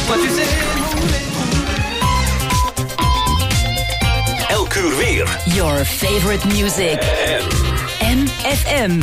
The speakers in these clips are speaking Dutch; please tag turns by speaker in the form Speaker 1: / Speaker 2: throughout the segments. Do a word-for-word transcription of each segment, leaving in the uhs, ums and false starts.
Speaker 1: Wat is er?
Speaker 2: Elk uur weer.
Speaker 3: Your favorite music. M F M.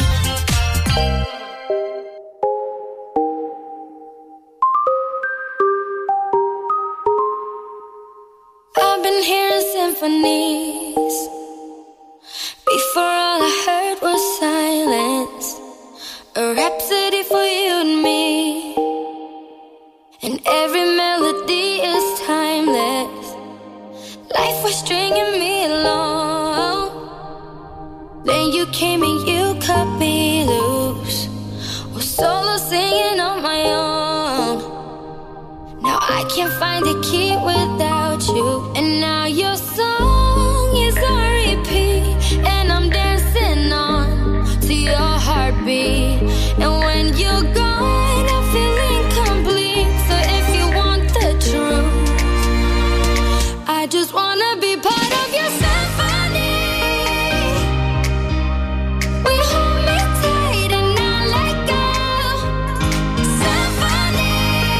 Speaker 4: I've been hearing symphonies. Before all I heard was silence. A rhapsody for you and me. And every melody is timeless. Life was stringing me along. Then you came and you cut me loose. Was solo singing on my own. Now I can't find the key without you. And now your song is on repeat. And I'm dancing on to your heartbeat. And when you're gone, I feel incomplete. So if you want the truth, I just wanna be part of your symphony. We hold me tight and not let go. Symphony,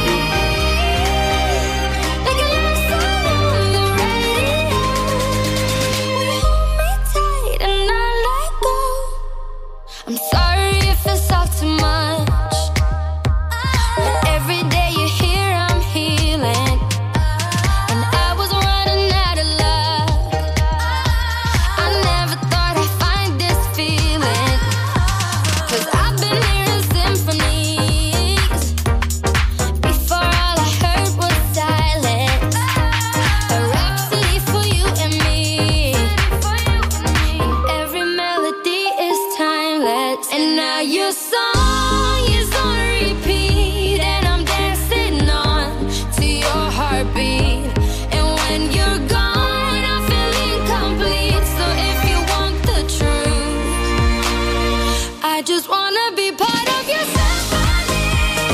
Speaker 4: like a love song on the radio. We hold me tight and not let go. I'm sorry if it's all too much, but every day you're here I'm healing. And I was running out of luck. I never thought I'd find this feeling. Cause I've been hearing symphonies. Before all I heard was silence. A rhapsody for you and me. And every melody is timeless. And now your song is on repeat. And I'm dancing on to your heartbeat. And when you're gone, I feel incomplete. So if you want the truth, I just wanna be part of your symphony.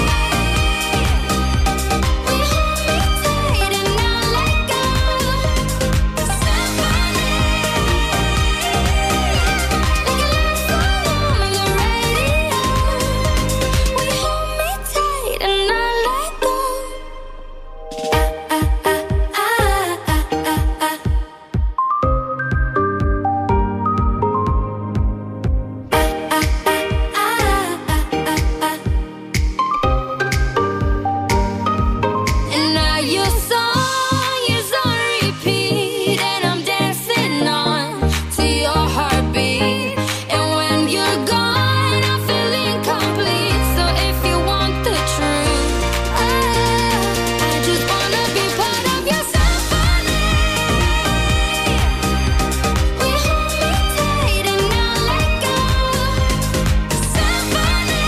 Speaker 4: We hold me tight and not let go. Symphony, like a love song on the radio. We hold me tight and not let go. Ah, ah, ah, ah, ah, ah, ah. And now your song is on repeat. And I'm dancing on to your heartbeat. And when you're gone, I feel incomplete. So if you want the truth, I, I just wanna be part of your symphony. We hold me tight and not let go. Symphony,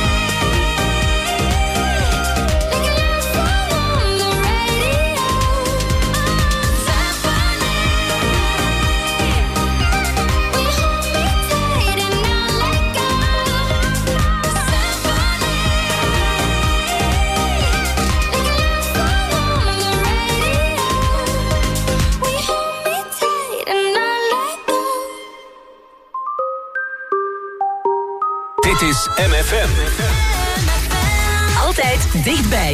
Speaker 4: like a love song on the radio. Symphony, we hold me tight and not let go. Symphony, like a love song on the radio. We hold me tight and not let go.
Speaker 2: Dit is M F M.
Speaker 3: Altijd dichtbij.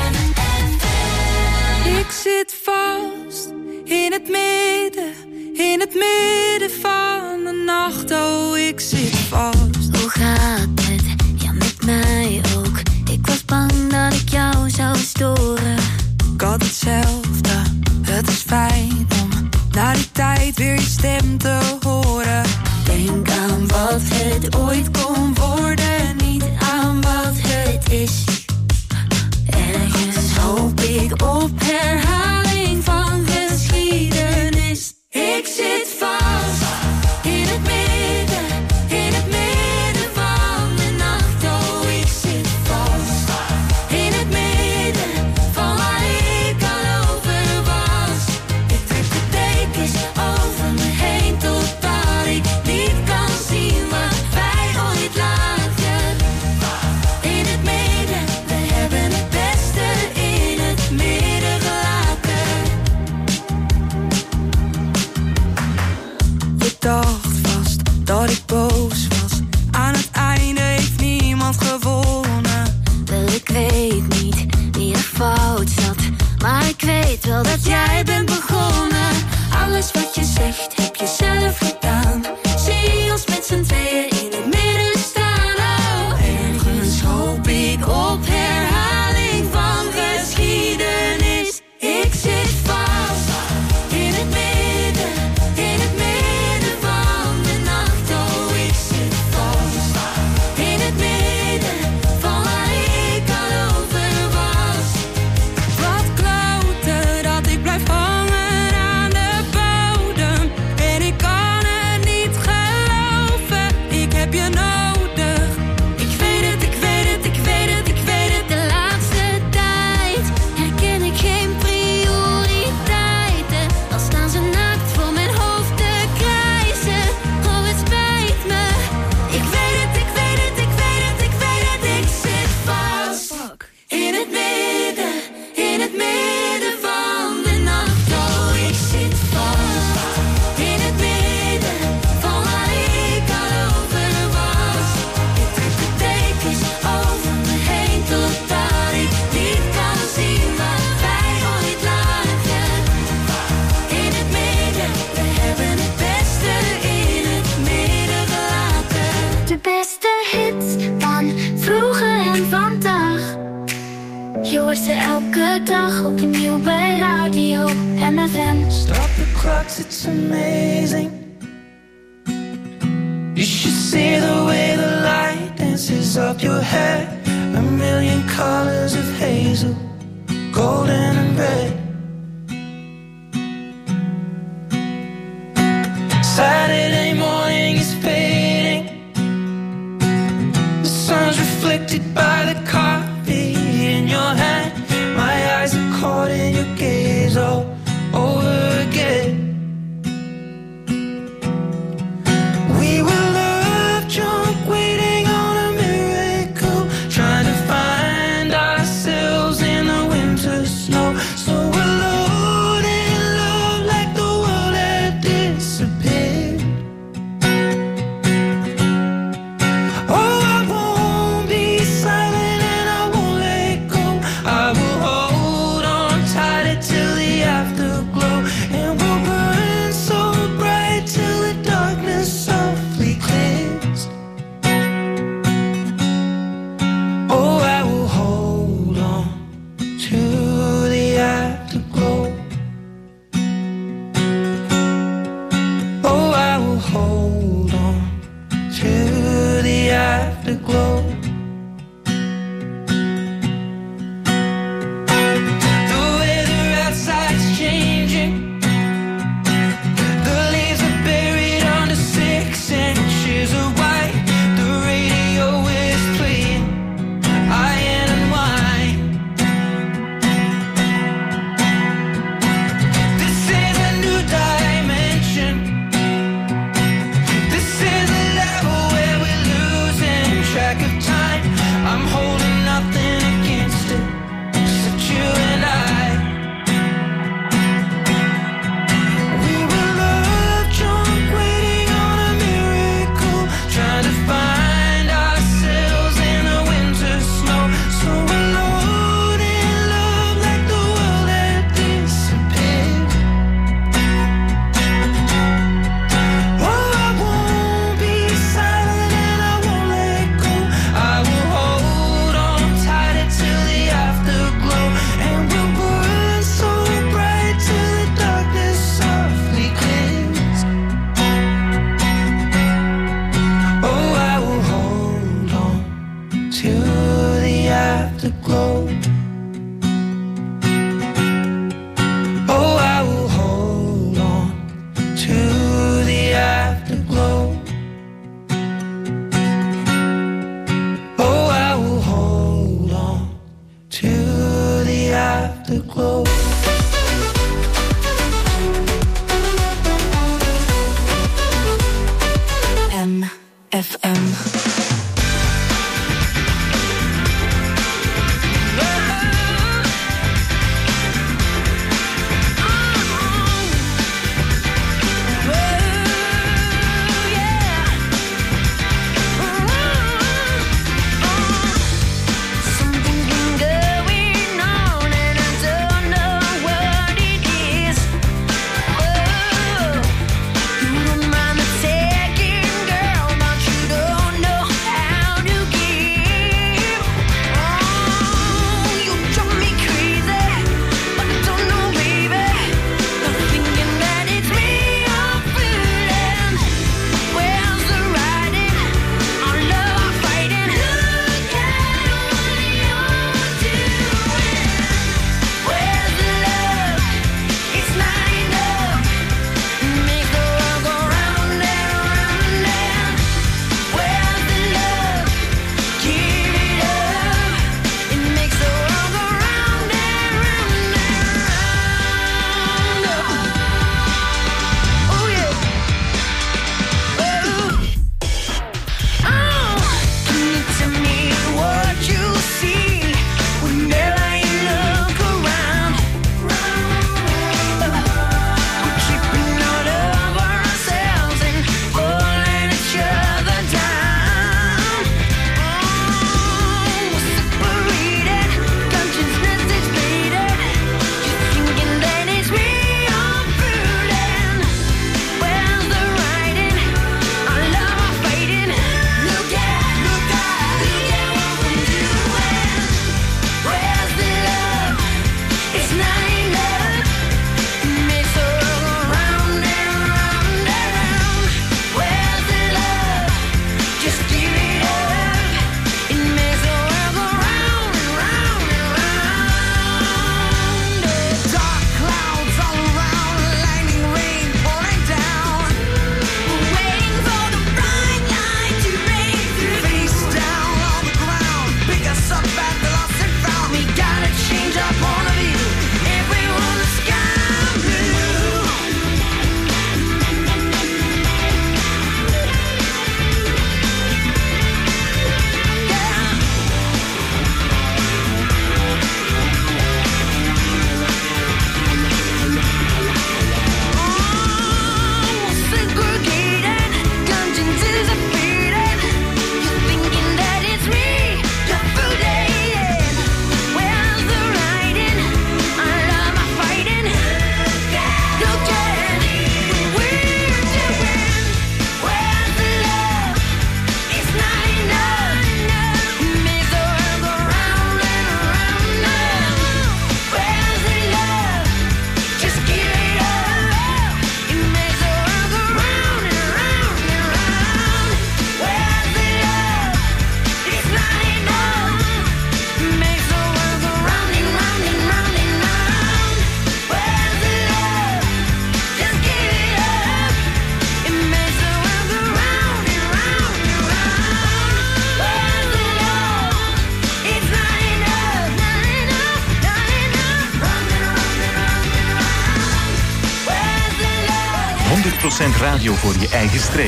Speaker 5: Ik zit vast in het midden, in het midden van de nacht. Oh, ik zit vast.
Speaker 4: Hoe gaat het? Ja, met mij ook. Ik was bang dat ik jou zou storen.
Speaker 5: Ik had hetzelfde, het is fijn om na die tijd weer je stem te horen.
Speaker 4: Denk aan wat het ooit kon worden, niet aan wat het is. Ergens hoop ik op herhaling van geschiedenis. Ik zit vast in het midden, in het midden van de nacht. Oh, ik zit vast in het midden van waar ik al over was. Ik trek de dekens over me heen totdat ik niet kan zien wat wij ooit laten. In het midden, we hebben het beste in het midden gelaten. ik weet wel dat jij bent begonnen. Alles wat je zegt heb je zelf gedaan. Zie ons met z'n tweeën in het midden staan. Oh, ergens hoop ik op herhaling van geschiedenis. Ik zit vast in het midden, in het midden van de nacht. Oh, ik zit vast in het midden van waar ik al over was. Wat kloten dat ik blijf hangen aan de bodem. En ik kan het niet geloven, ik heb je nodig. Ik weet het, ik weet het, ik weet het, ik weet het. De laatste tijd herken ik geen prioriteiten. Dan staan ze naakt voor mijn hoofd te krijsen. Oh, het spijt me. Ik weet het, ik weet het, ik weet het, ik weet het. Ik zit vast in het midden, in het midden van de nacht. Oh, ik zit vast in het midden van waar ik al over was. Ik trek de dekens over me heen totdat ik niet kan zien waar wij ooit lagen. In het midden, we hebben het beste in het midden gelaten. De beste hits van vroeger en vandaag. Je hoort ze elke dag opnieuw bij Radio M F M.
Speaker 1: Stop the clocks, it's amazing. You should see the way the light dances up your hair. A million colors of hazel, golden and red. Saturday morning is fading. The sun's reflected by the coffee in your hand. My eyes are caught in your gaze all over again. We were love drunk, waiting on a miracle, trying to find ourselves in the winter snow. So alone in love, like the world had disappeared. Oh, I won't be silent and I won't let go. I will hold on tighter till the afterglow, and we'll burn so bright till the darkness softly clears. Oh, I will hold on to the afterglow. Oh, I will hold on to the afterglow. The weather outside's changing. The leaves are buried under six inches of white. The radio is playing iron and wine. This is a new dimension. This is a level where we're losing track of time. I'm holding nothing against it, except you and I. We were love drunk, waiting on a miracle, trying to find ourselves in the winter snow. So alone in love, like the world had disappeared. Oh, I won't be silent and I won't let go. I will hold on tighter till the afterglow, and we'll burn so bright till the darkness softly clears. Oh, I will hold on to the afterglow. Oh, I will hold on to the afterglow. Oh, I will hold on to the afterglow.
Speaker 3: M F M.
Speaker 4: Something's been going on and I don't know
Speaker 2: procent radio voor je eigen streek.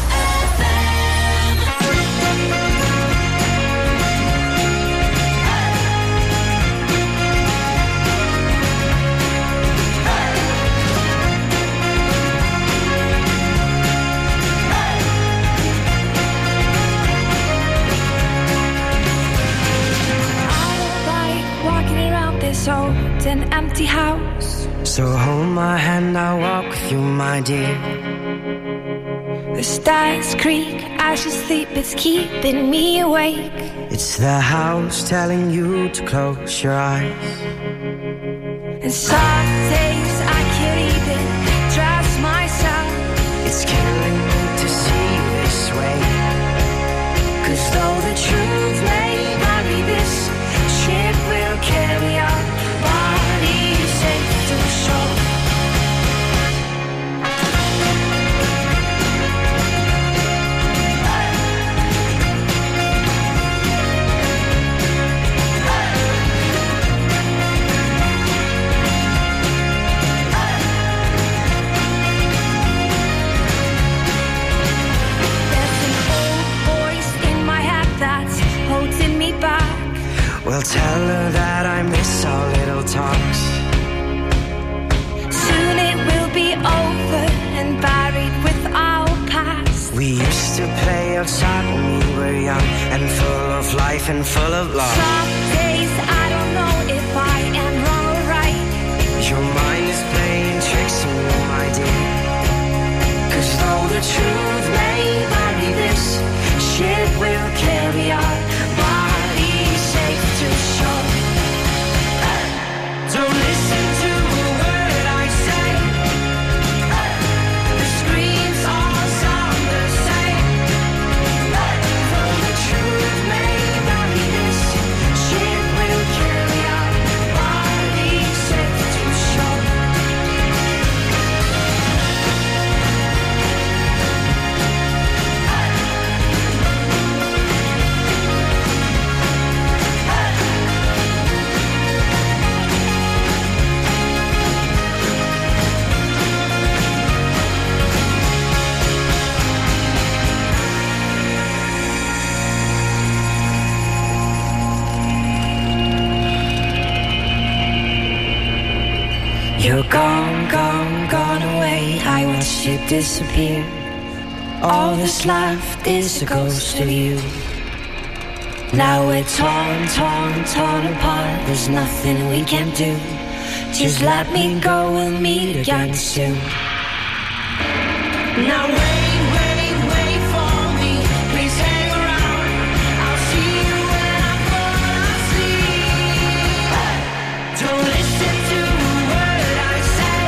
Speaker 6: Old and empty house.
Speaker 7: So hold my hand, I'll walk with you, my dear.
Speaker 6: The stars creak as you sleep, it's keeping me awake.
Speaker 7: It's the house telling you to close your eyes.
Speaker 6: And some days I can't even trust myself.
Speaker 7: It's killing me to see you this way. 'Cause though the truth may vary, this ship will carry our bodies safe to shore. Well, tell her that I miss our little talks.
Speaker 6: Soon it will be over and buried with our past.
Speaker 7: We used to play outside when we were young and full of life and full of love.
Speaker 6: Some days I don't know if I am wrong or right.
Speaker 7: Your mind is playing tricks on you, my dear. 'Cause though the truth may vary, this ship will carry our bodies safe to shore. Don't listen to a word I say. The screams all sound the same. Though the truth may vary, this ship will carry our bodies safe to shore. You're gone, gone, gone away. I watched you disappear. All that's left is a ghost of you. Now we're torn, torn, torn apart. There's nothing we can do. Just let me go, we'll meet again soon. Now wait, wait, wait for me. Please hang around. I'll see you when I fall asleep. Don't listen to a word I say.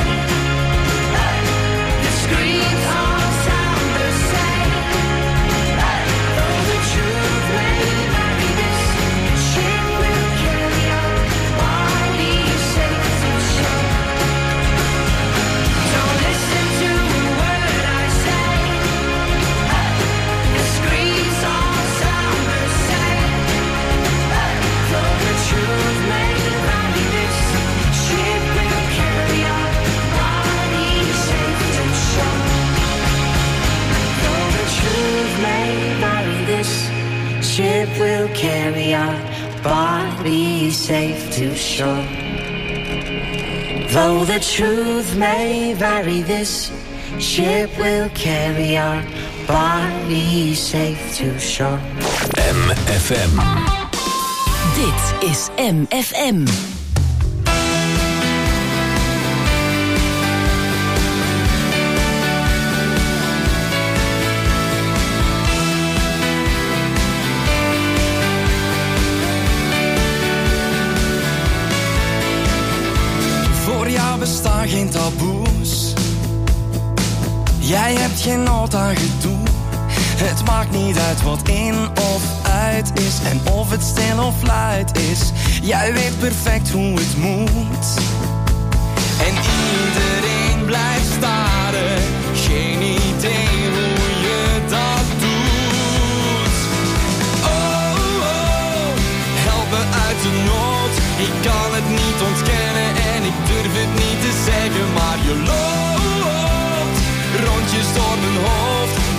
Speaker 7: The screams all sound the same. Though the truth may vary, this ship will carry our bodies safe to shore. Don't listen to a word I say. The screams all sound the same. Though the truth may vary, this ship will carry our bodies safe to shore. Though the truth may vary, this ship will carry our bodies safe to shore. Though the truth may vary, this ship will carry our bodies safe to shore.
Speaker 8: M F M.
Speaker 3: Dit is M F M.
Speaker 9: Voor jou bestaan geen taboes. Jij hebt geen nood aan gedoe. Het maakt niet uit wat in of uit is en of het stil of luid is. Jij weet perfect hoe het moet. En iedereen blijft staren. Geen idee hoe je dat doet. Oh, oh, help me uit de nood. Ik kan het niet ontkennen en ik durf het niet te zeggen, maar je loopt rond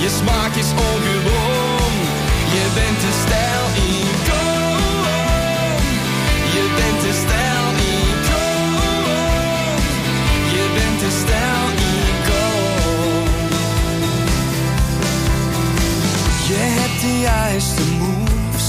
Speaker 9: je smaak is ongewoon. Je bent de stijl-icoon. Je bent de stijl-icoon. Je bent de stijl-icoon. Je hebt de juiste moves,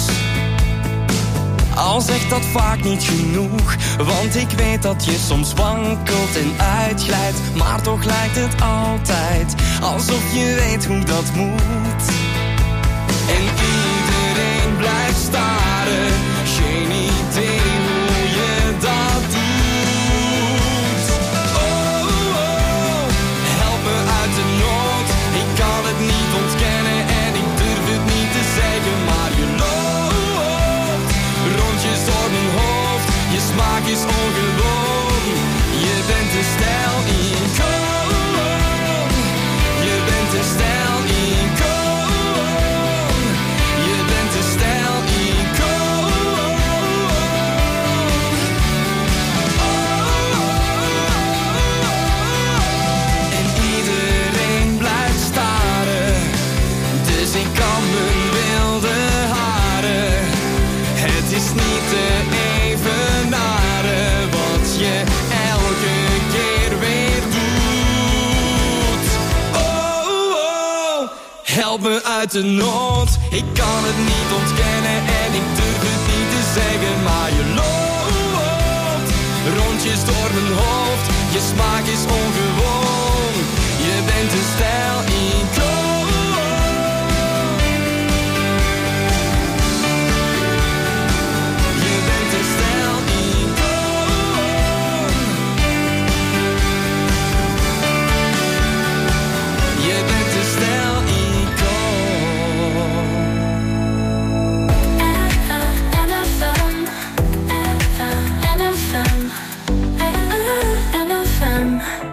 Speaker 9: al zegt dat vaak niet genoeg. Want ik weet dat je soms wankelt en uitglijdt, maar toch lijkt het altijd alsof je weet hoe dat moet. En iedereen blijft staren, geen idee hoe je dat doet. Oh, oh, help me uit de nood. Ik kan het niet ontkennen en ik durf het niet te zeggen, maar je loopt rondjes door mijn hoofd. Je smaak is ongewoon. Je bent de stijl-icoon. Je bent de stijl-icoon. Je bent de stijl-icoon. En iedereen blijft staren, dus ik kan mijn wilde haren. Het is niet te evenaren wat je elke keer weer doet. Oh, oh, help me uit de nood. Ik kan het niet ontkennen en ik durf het niet te zeggen, maar je loopt rondjes door mijn hoofd. Je smaak is ongewoon. Je bent een stijl-icoon. Je bent een stijl-icoon. Je bent een stijl-icoon.
Speaker 4: N F M, N F M, N F M.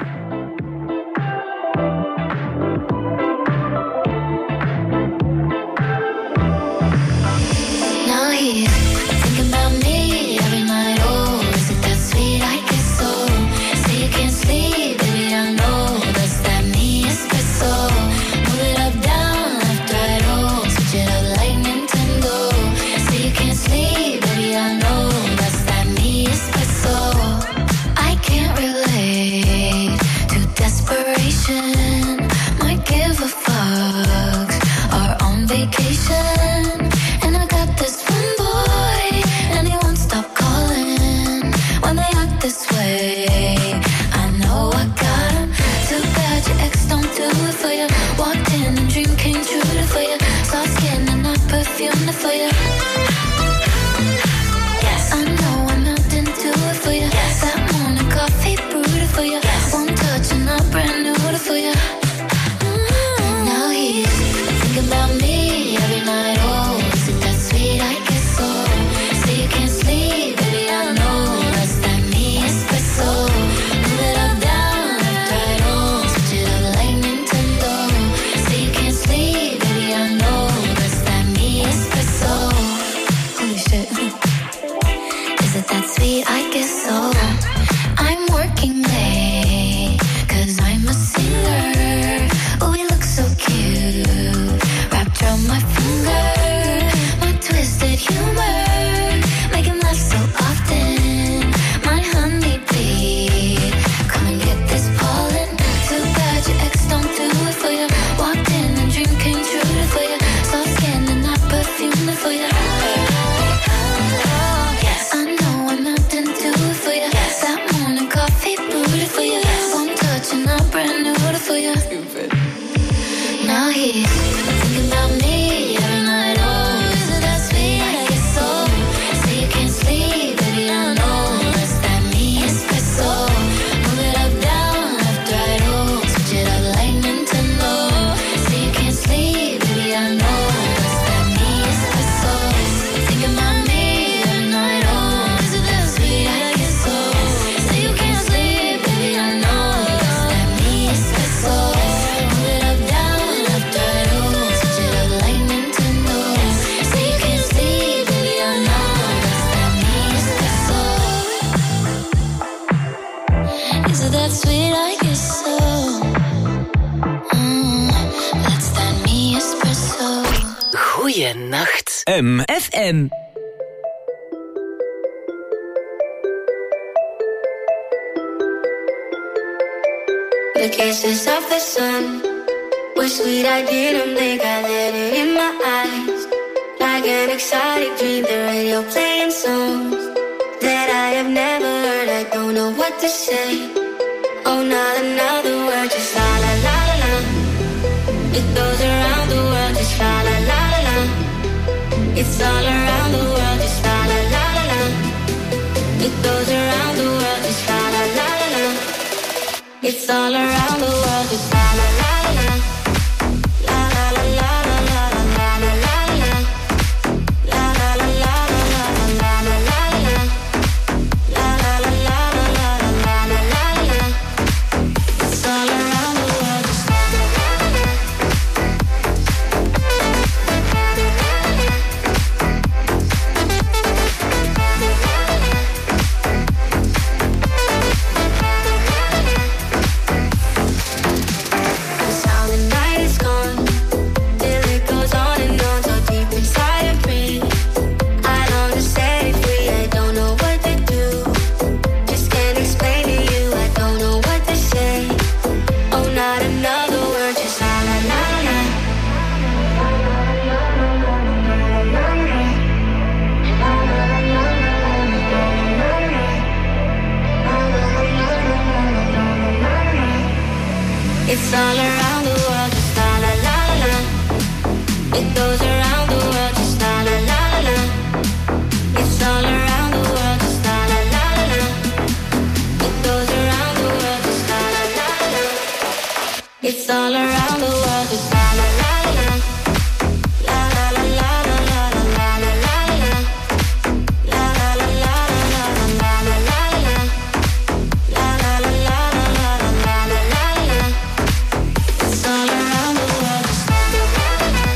Speaker 4: Now he's thinking about me every night. Oh, is it that sweet? I guess so. Say you can't sleep, baby. I know that's that me espresso. Move it up, down, left, right. Oh, switch it up like Nintendo. Say you can't sleep, baby. I know that's that me espresso. I can't relate to desperation. Might give a fuck. Are on vacation. And I got this one boy, and he won't stop calling when they act this way. I know I got him. Too bad your ex don't do it for you. Walked in and dream came true for you. Soft skin and not perfume for you. Yes, I know I'm not into it for you. Yes, that morning coffee brewed for you. Yes, one touch and I'm brand new for you. Now he's thinking about me every night. Oh, is it that sweet? I guess so. Say you can't sleep, baby. I know that's that me espresso. Move it up, down, left, right. Oh, switch it up like Nintendo. Say you can't sleep, baby. I know that's that me espresso. Holy shit. Is it that sweet? I guess so. I'm working late, cause I'm a singer. Oh, we look so cute, wrapped around my finger. My twisted humor, make him laugh so often. My honeybee, come and get this pollen. Too bad your ex don't do it for you. Walked in and dream came true for you. Soft skin and not perfume for you. Yes, I know I'm not into it for you. Yes, that morning coffee brewed for you. One touch and I'm brand new for you. Now he's thinking about me every night. Oh, is it that sweet? I guess so. Say you can't sleep, baby. I know that's that me espresso. Move it up, down, left, right. Oh, switch it up like Nintendo. Say you can't sleep, baby. I know that's that me espresso. Thinking about me every night. Oh, is it that sweet? I guess so. Say you can't sleep, baby. I know that's that me espresso. Move it up, down, left, right. Oh, switch it up like Nintendo. Say you can't sleep, baby. I know that's that me espresso. Is it that sweet? I guess so. Mm, that's that me
Speaker 3: Goeienacht.
Speaker 8: M.
Speaker 3: F M.
Speaker 4: The kisses of the sun were sweet, I didn't think I let it in my eyes. Like an exotic dream, the radio playing songs that I have never heard, I don't know what to say. Oh, not another word, just la la la la la. It goes around the world, just la la la la la. It's all around the world, just la la la la la. It goes around the world, just la la la la la. It's all around the world, just la la la la la. La la la la la la la la la la. La la la la la la la la la la. La la la la la la la la la la. It's all around the world, just la la la la la. The sound of night is gone, till it goes on and on, so deep inside of me. I long to set it free, I don't know what to do. Just can't explain to you, I don't know what to say. Oh, not another word, just la la la la. It's all around the world, just la la la la la. It goes around the world, just la la la la la. It's all around the world, just la la la la la. It goes around the world, just la la la la la. It's all around the world, just la la la la la. La la la la la la la la la la. La la la la la la la la la la. La la la la la la la la la la. It's all around the world, just la la la la la.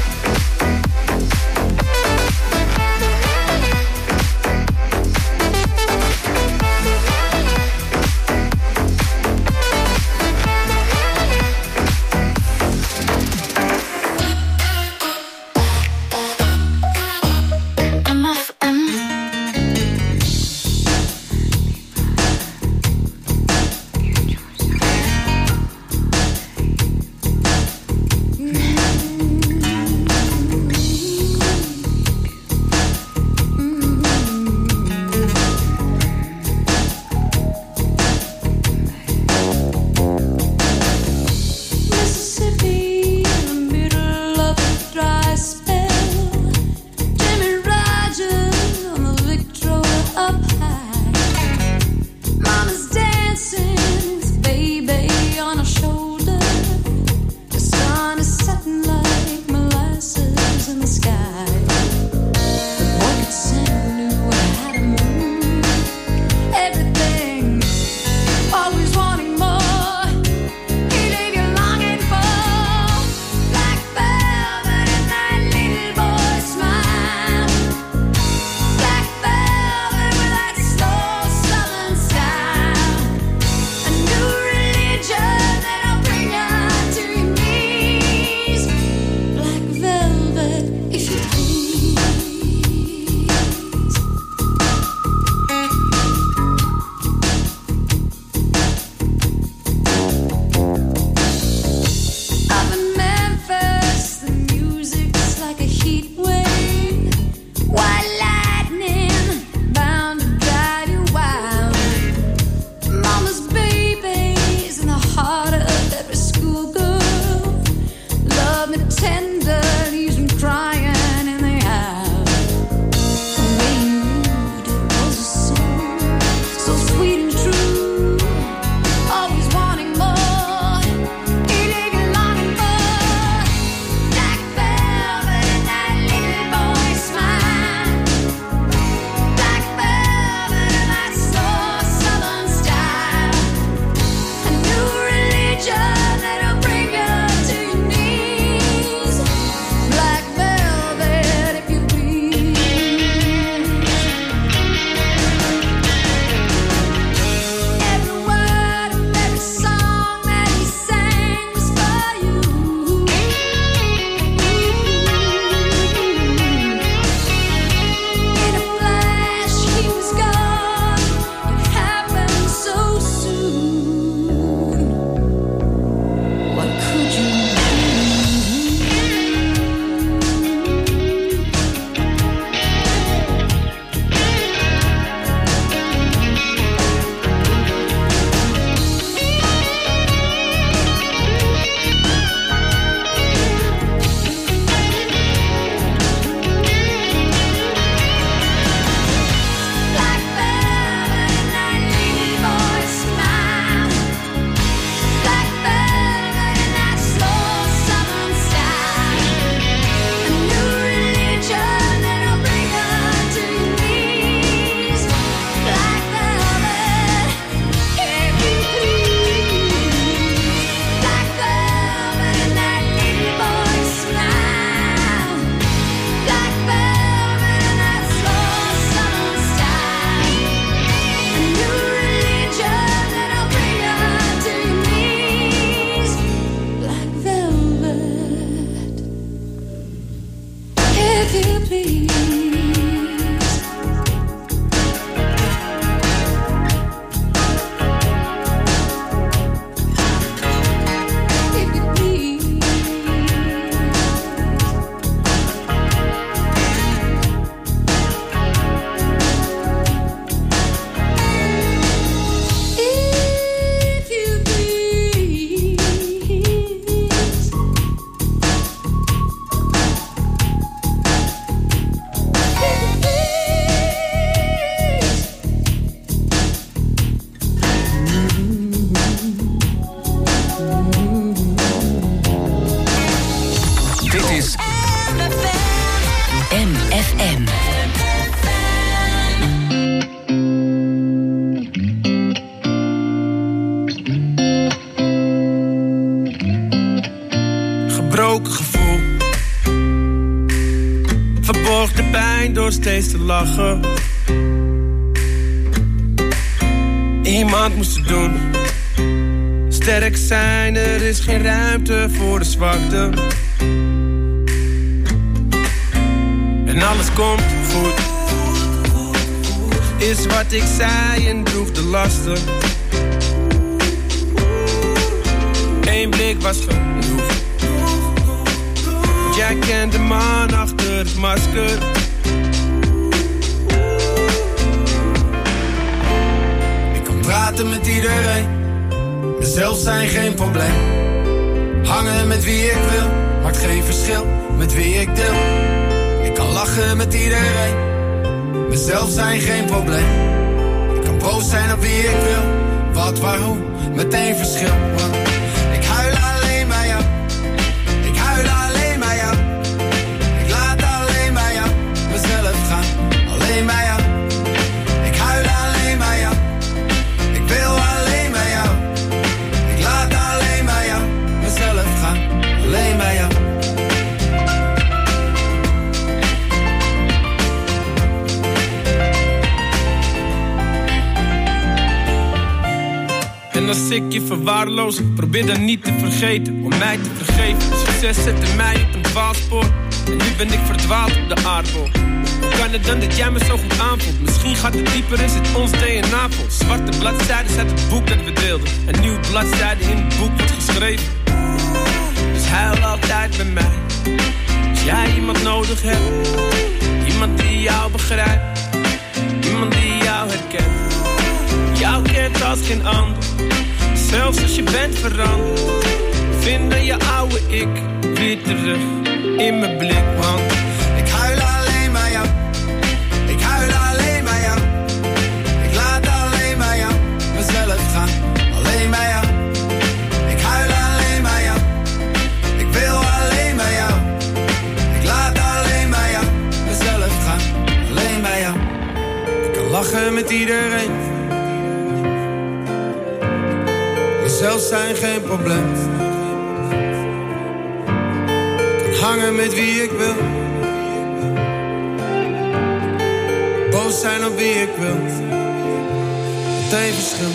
Speaker 10: door steeds te lachen. Iemand moest het doen. Sterk zijn, er is geen ruimte voor de zwakte. En alles komt goed, is wat ik zei en droeg de lasten. Eén blik was genoeg. Jij kent de man achter het masker.
Speaker 9: Ik kan praten met iedereen, mezelf zijn geen probleem. Hangen met wie ik wil, maakt geen verschil met wie ik deel. Ik kan lachen met iedereen, mezelf zijn geen probleem. Ik kan boos zijn op wie ik wil, wat, waar, hoe, meteen verschil. Ik huil alleen bij jou, ik huil alleen bij jou. Ik laat alleen bij jou mezelf gaan, alleen bij jou. Ik huil alleen bij jou, ik wil alleen bij jou. Ik laat alleen bij jou mezelf gaan, alleen bij jou.
Speaker 10: En als ik je verwaarloos, probeer dan niet te vergeten om mij te vergeven. Succes zette mij op een dwaalspoor en nu ben ik verdwaald op de aardbol. Hoe kan het dan dat jij me zo goed aanvoelt? Misschien gaat het dieper en zit ons D N A vol. Zwarte bladzijden uit het boek dat we deelden. Een nieuwe bladzijde in het boek wordt geschreven. Dus huil altijd bij mij als jij iemand nodig hebt. Iemand die jou begrijpt, iemand die jou herkent. Jou kent als geen ander, zelfs als je bent veranderd. Vind dan je oude ik weer terug in mijn blik. Want
Speaker 9: ik huil alleen bij jou, ik huil alleen bij jou. Ik laat alleen bij jou mezelf gaan, alleen bij jou. Ik huil alleen bij jou, ik wil alleen bij jou. Ik laat alleen bij jou mezelf gaan, alleen bij jou. Ik kan lachen met iedereen, mezelf zijn geen probleem. Kan hangen met wie ik wil, boos zijn op wie ik wil. Meteen verschil.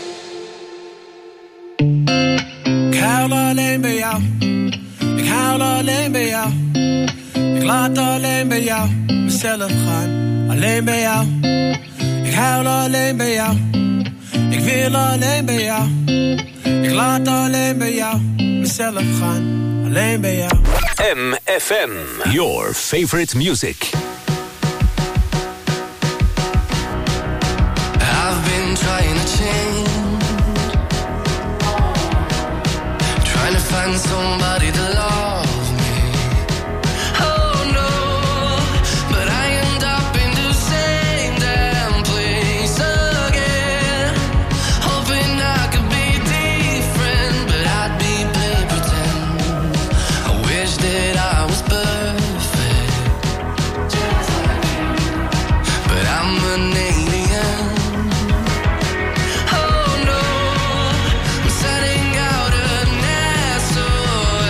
Speaker 9: Ik huil alleen bij jou, ik huil alleen bij jou. Ik laat alleen bij jou mezelf gaan, alleen bij jou. Ik huil alleen bij jou, ik wil alleen bij jou. Ik laat alleen bij jou mezelf gaan, alleen bij jou.
Speaker 8: M F M, your favorite music.
Speaker 9: I've been trying to change, trying to find somebody to love me. Oh no, but I end up in the same damn place again. Hoping I could be different, but I'd be play pretend. I wish that I was perfect, but I'm an alien. Oh no, I'm setting out a nest so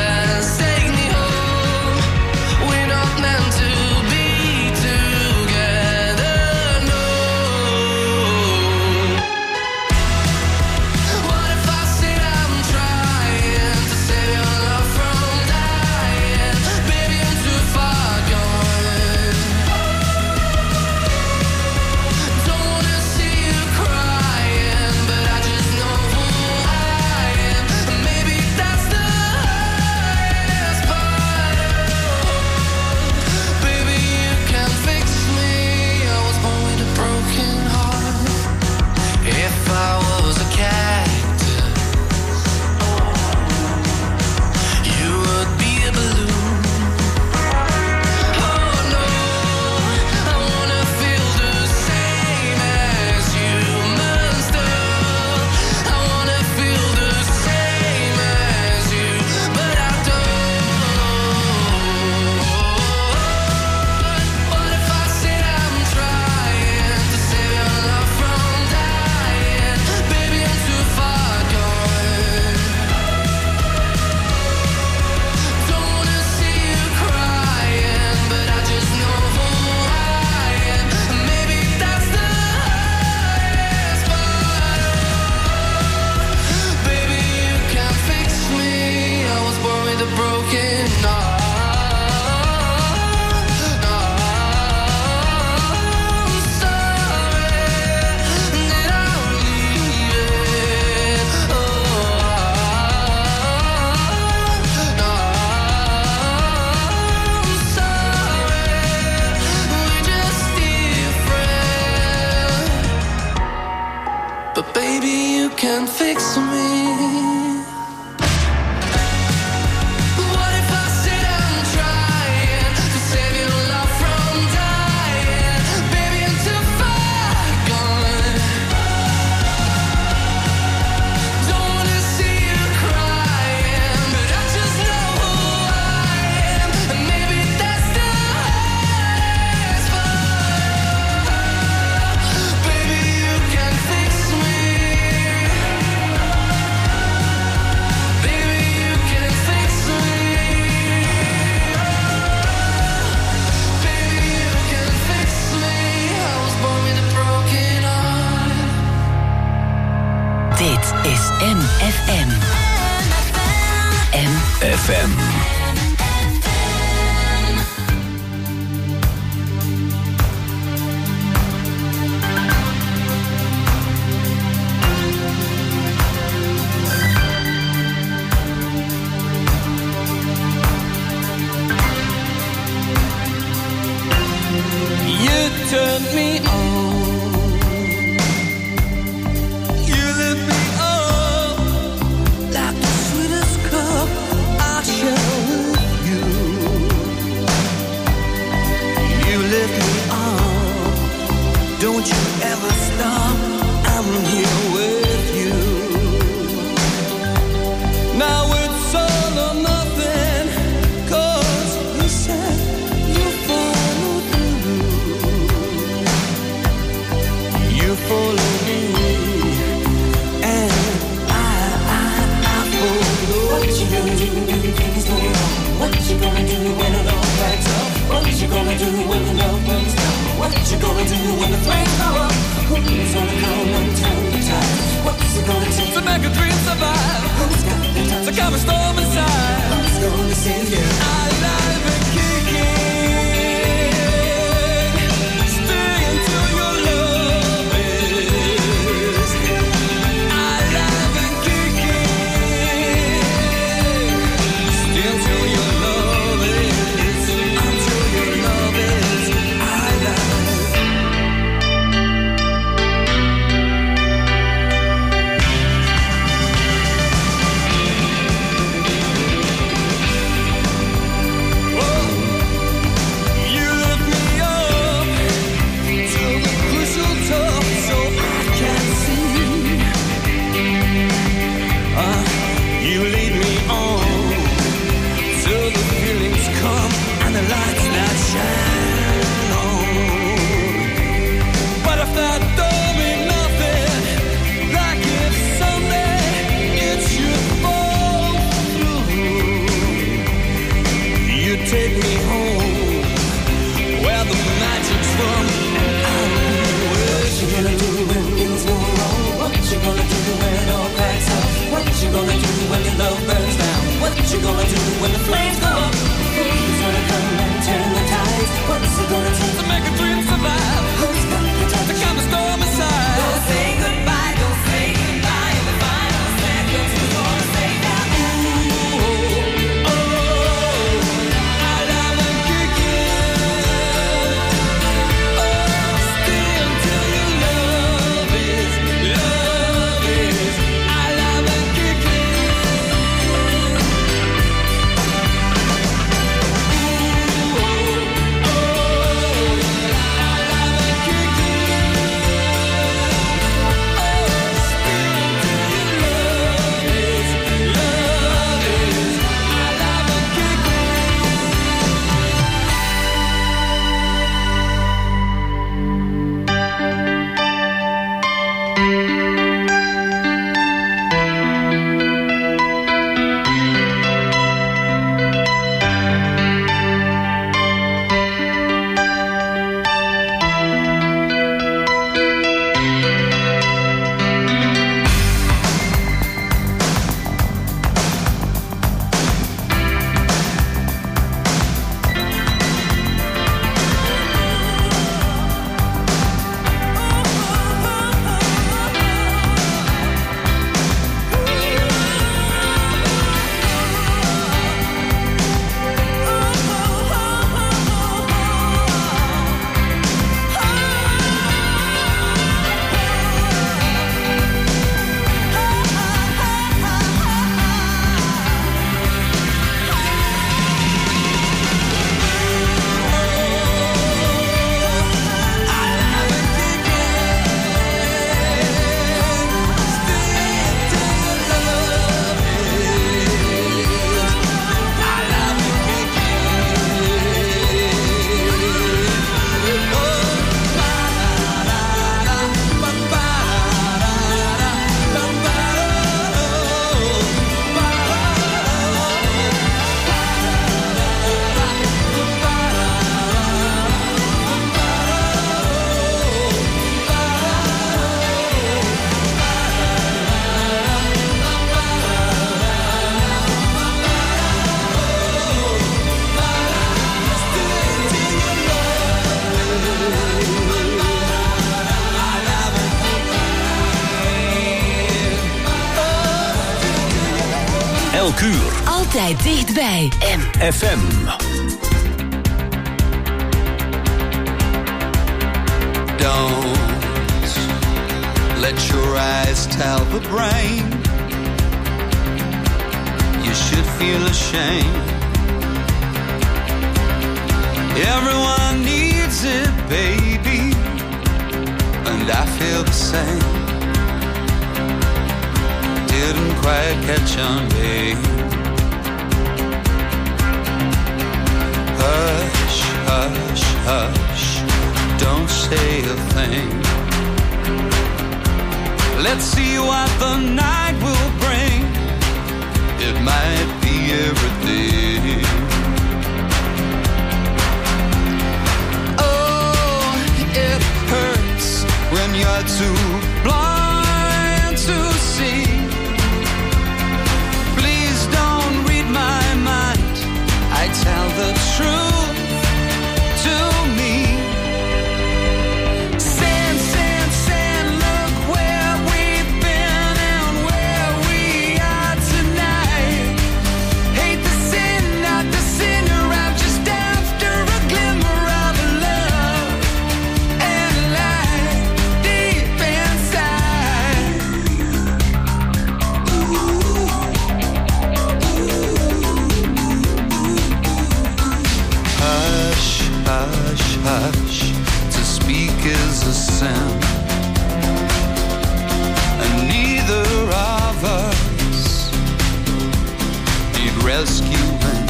Speaker 9: Baby, you can fix me.
Speaker 3: M F M. M
Speaker 8: F M.
Speaker 9: You turned me on. You lit me up like the sweetest cup I share with you. You lit me up. Don't you ever stop. I'm here with you. Now it's all or nothing. 'Cause you said you follow through. You follow me, and I, I, I follow. What you gonna do when things go wrong? What you gonna do when it all backs up? What you gonna do when the love burns down? What you gonna do when the flames go up? Who's gonna come and turn the tide? What's it gonna take to make a dream survive? Who's got the time to calm a storm inside? Who's gonna save you? Alive and kicking. Stay until your love is alive and kicking. Stay until your love is, until your love is alive. You lift me up to the crystal top so I can see. Uh, you lead me on till the feelings come and the lights that shine on. But if that don't mean nothing, like if someday it should fall through, you take me home where the magic's from, and I'm with you. What you gonna do when things go wrong? What you gonna do when it all cracks up? What you gonna do when your love burns down? What you gonna do when the flames go up? Who's gonna come and turn the tides? What's it gonna take to make a dream survive? Who's got the time to calm the storm inside? Don't say goodbye, don't say goodbye. In the final seconds, we're gonna say that. Ooh, oh, alive and kicking. Oh, stay until your love is, love is alive and kicking.
Speaker 8: Elk uur.
Speaker 3: Altijd dichtbij. M.
Speaker 8: F M.
Speaker 11: Don't let your eyes tell the brain you should feel ashamed. Everyone needs it, baby, and I feel the same. Didn't quite catch on, babe. Hush, hush, hush, don't say a thing. Let's see what the night will bring. It might be everything. Oh, it hurts when you're too blind to see. Please don't read my mind. I tell the truth to me. Sand, sand, sand, look where we've been and where we are tonight. Hate the sin, not the sinner. I'm just after a glimmer of love and light deep inside. Hush, hush, hush, to speak is a sin, and neither of us need rescuing.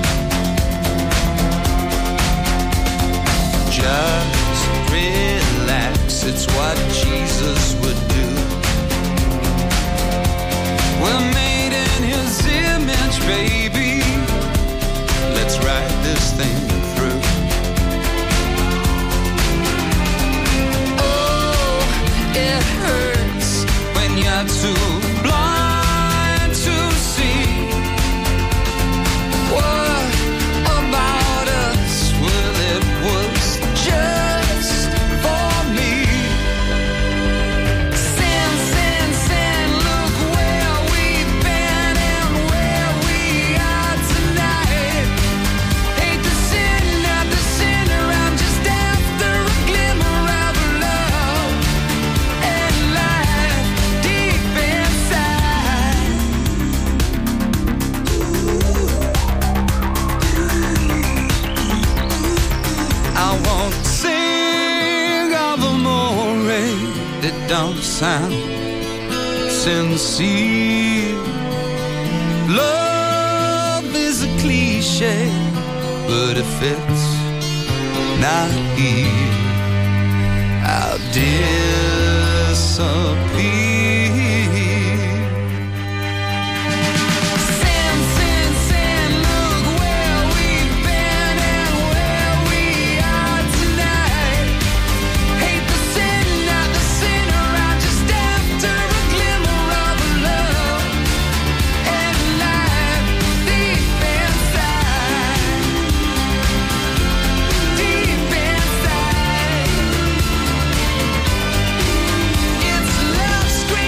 Speaker 11: Just relax, it's what Jesus would do. We're made in His image, baby. Let's ride this thing through. Oh, it hurts when you're too blind to see. What about us? Well, it was just for me. Sand, sand, sand, look where we've been and where we are tonight. Hate the sin, not the sinner. I'm just after a glimmer of love and light deep inside. I won't sing of amore that don't sound sincere. Love is a cliche, but if it's not here, I'll disappear. Sand, sand, sand, look where we've been and where we are tonight. Hate the sin, not the sinner. I'm just after a glimmer of love and light deep inside. Deep inside. It's love screaming.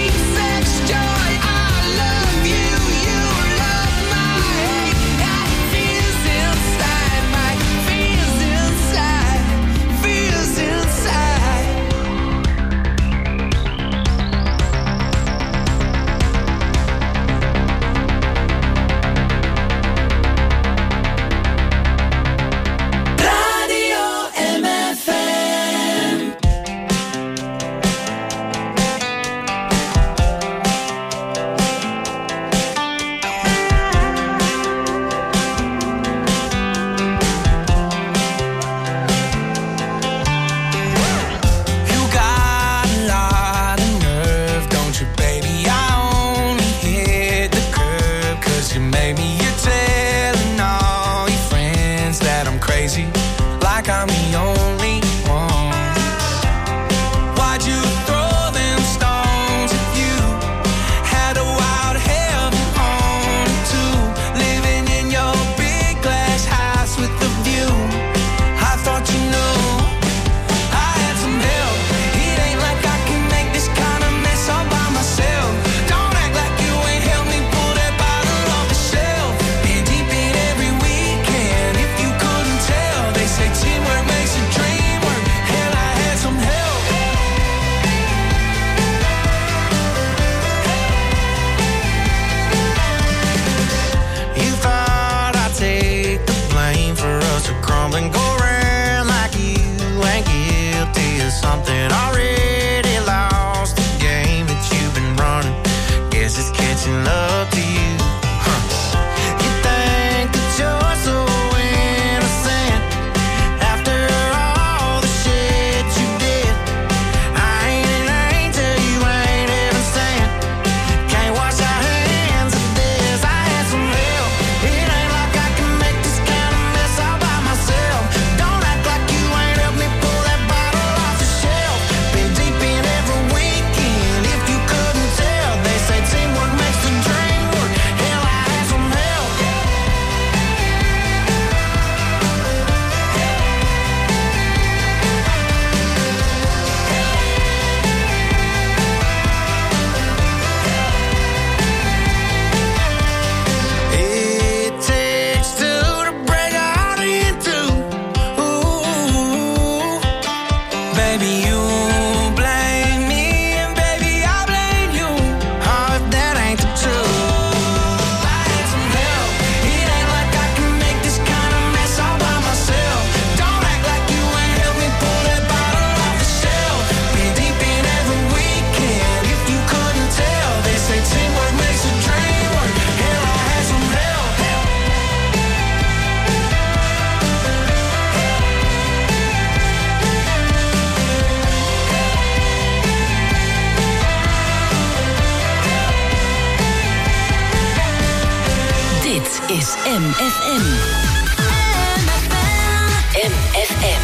Speaker 12: something already lost. The game that you've been running, guess it's catching up to you. Huh. You think that you're so innocent after all the shit you did. I ain't an angel, you ain't heaven sent. Can't wash our hands of this. I had some help. It ain't like I can make this kind of mess all by myself. Don't act like you ain't helped me pull that bottle off the shelf. Been deep in every weekend, if you couldn't tell. They say teamwork makes the dream work. Hell, I had some help. It takes two to break a heart in two. Ooh, baby, you blame me, and baby, I blame you. Oh, if that ain't the truth. I had some help. It ain't like I can make this kind of mess all by myself. Don't act like you ain't helped me pull that bottle off the shelf. Been deep in every weekend, if you couldn't tell. They say teamwork makes a dream work. Hell, I had some help.
Speaker 3: Dit is M F M. M F M.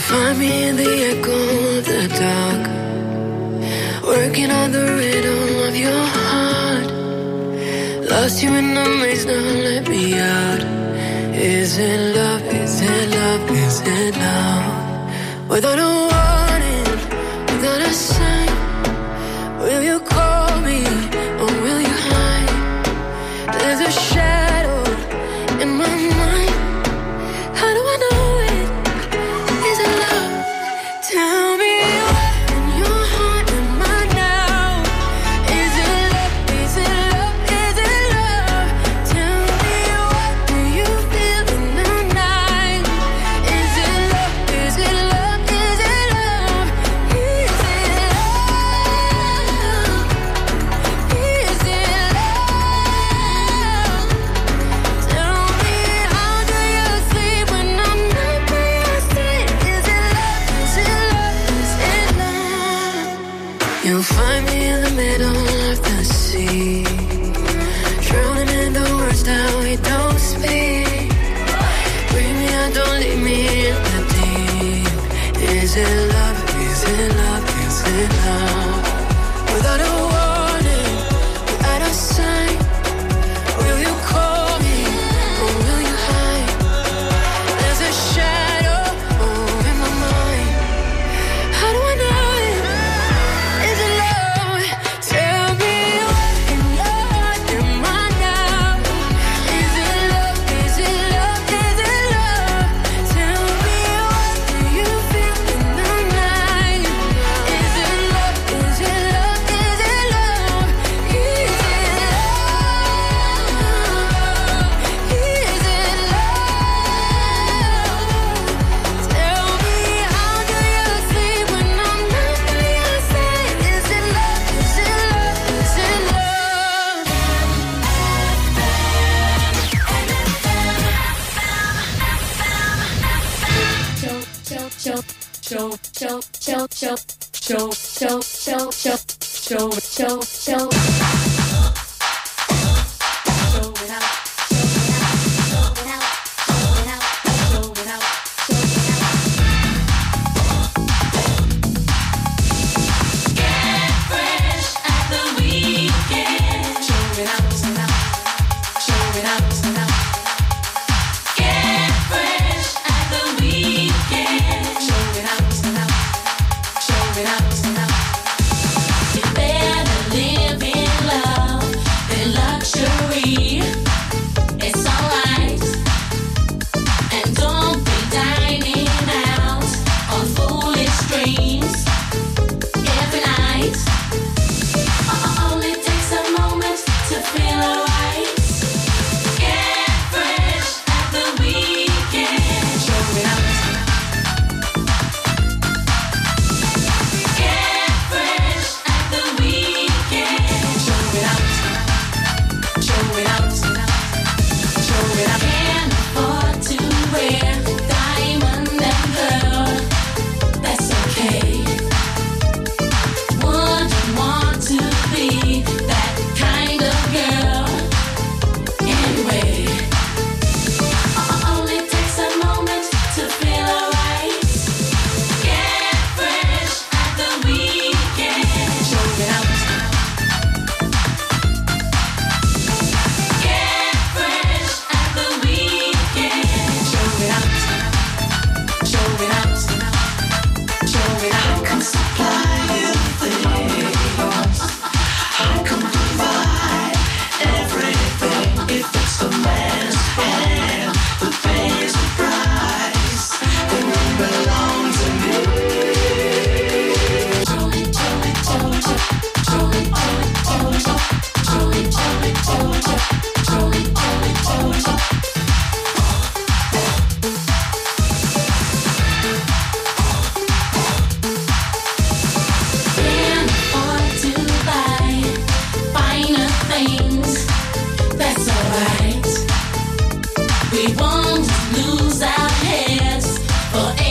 Speaker 13: find me in the echo of the dark, working on the rhythm of your heart. Lost you in the maze, now let me out. Is it love, is it love, is it love? Without a warning, without a sign, will you call me or will you hide? There's a shadow in my mind. How do I know it? Is it love? Tell me what in your heart am I now? Is it love? Is it love? Is it love? Tell me what do you feel in the night? Is it love? Is it love? Is it love? Is it love? Is it love? Tell me how do you sleep when I'm not by your side? Is it love? Is it love? Is it love? You'll find me in the middle of the sea, drowning in the words that we don't speak. Bring me out, don't leave me in the deep. Is it love? Is it love? Is it love? Without a warning, without a sign, will you call me or will you hide? There's a shadow oh, in my mind. How do I know it? Is it love? Tell me what in your heart am I now? Is it love? Is it love? Is it love? Tell me what do you feel in the night? Is it love? Is it love? Is it love? Is it love? Is it love? Tell me how do you sleep when I'm not by your side? Is it love? Is it love? Is it love?
Speaker 7: It's alright, and don't be dining out on foolish dreams every night. Only takes a moment to feel alright. Get fresh at the weekend. Show it out. Get fresh at the weekend. Show it out. Show it out. Show it out. Can't afford to wear diamond and pearl. That's okay. Wouldn't want to be that kind of girl anyway. Only takes a moment to feel alright. Get fresh at the weekend. Show it out. Get fresh at the weekend. Show it out. Show it out. Show it out. I can supply you things. I can provide everything if it's a man's hand that pays the price. It won't belong to me. Jolie, Jolie, Jolie, Jolie, Jolie, Jolie, Jolie, Jolie, Jolie, Jolie, Jolie. Can't afford to buy finer things. That's alright. We won't lose our heads for